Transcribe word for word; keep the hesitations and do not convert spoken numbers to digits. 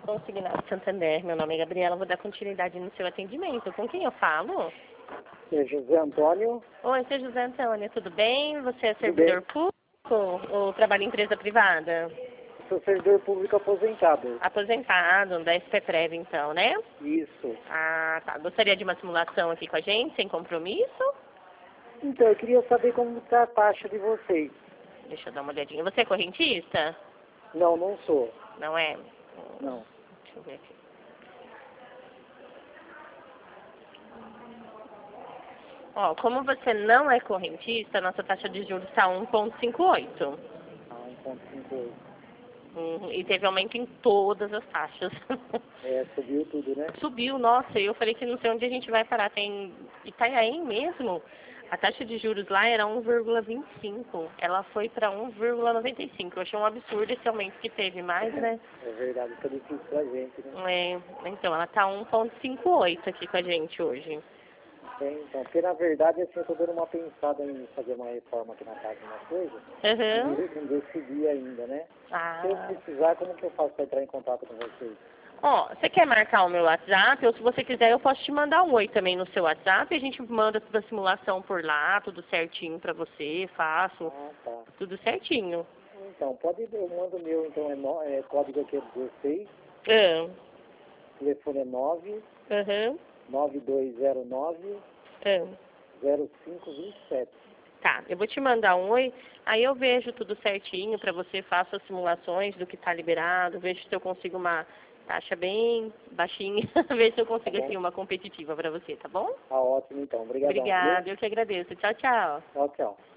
Consignado Santander, meu nome é Gabriela, vou dar continuidade no seu atendimento. Com quem eu falo? É José Antônio. Oi, seu José Antônio, tudo bem? Você é servidor público ou trabalha em empresa privada? Sou servidor público aposentado. Aposentado, da S P Prev então, né? Isso. Ah, tá. Gostaria de uma simulação aqui com a gente, sem compromisso? Então, eu queria saber como está a taxa de vocês. Deixa eu dar uma olhadinha. Você é correntista? Não, não sou. Não é? Não. Deixa eu ver aqui. Ó, como você não é correntista, nossa taxa de juros está um vírgula cinquenta e oito. Ah, um ponto cinquenta e oito. Uhum, e teve aumento em todas as taxas. É, subiu tudo, né? Subiu, nossa, eu falei que não sei onde a gente vai parar. Tem Itanhaém mesmo, a taxa de juros lá era um vírgula vinte e cinco. Ela foi para um vírgula noventa e cinco. Eu achei um absurdo esse aumento que teve mais, né? É verdade, fica difícil pra gente, né? É, então, ela tá um vírgula cinquenta e oito aqui com a gente hoje. É, então, porque na verdade, assim, eu tô dando uma pensada em fazer uma reforma aqui na casa, uma coisa. Uhum. Não, não decidi ainda, né? Ah. Se eu precisar, como que eu faço para entrar em contato com vocês? Ó, você quer marcar o meu WhatsApp? Ou se você quiser, eu posso te mandar um oi também no seu WhatsApp. A gente manda toda a simulação por lá, tudo certinho pra você, faço. Ah, tá. Tudo certinho. Então, pode, eu mando o meu, então, é, no, é código aqui é dezesseis, Ah. telefone é nove, Uhum. nove dois zero nove, Ah. zero cinco dois sete. Tá, eu vou te mandar um oi, aí eu vejo tudo certinho pra você, faço as simulações do que tá liberado, vejo se eu consigo uma taxa bem baixinha, vejo se eu consigo, Tá bom? assim, uma competitiva pra você, tá bom? Tá ótimo, então. Obrigadão. Obrigada, eu que agradeço. Tchau, tchau. Tchau, tchau.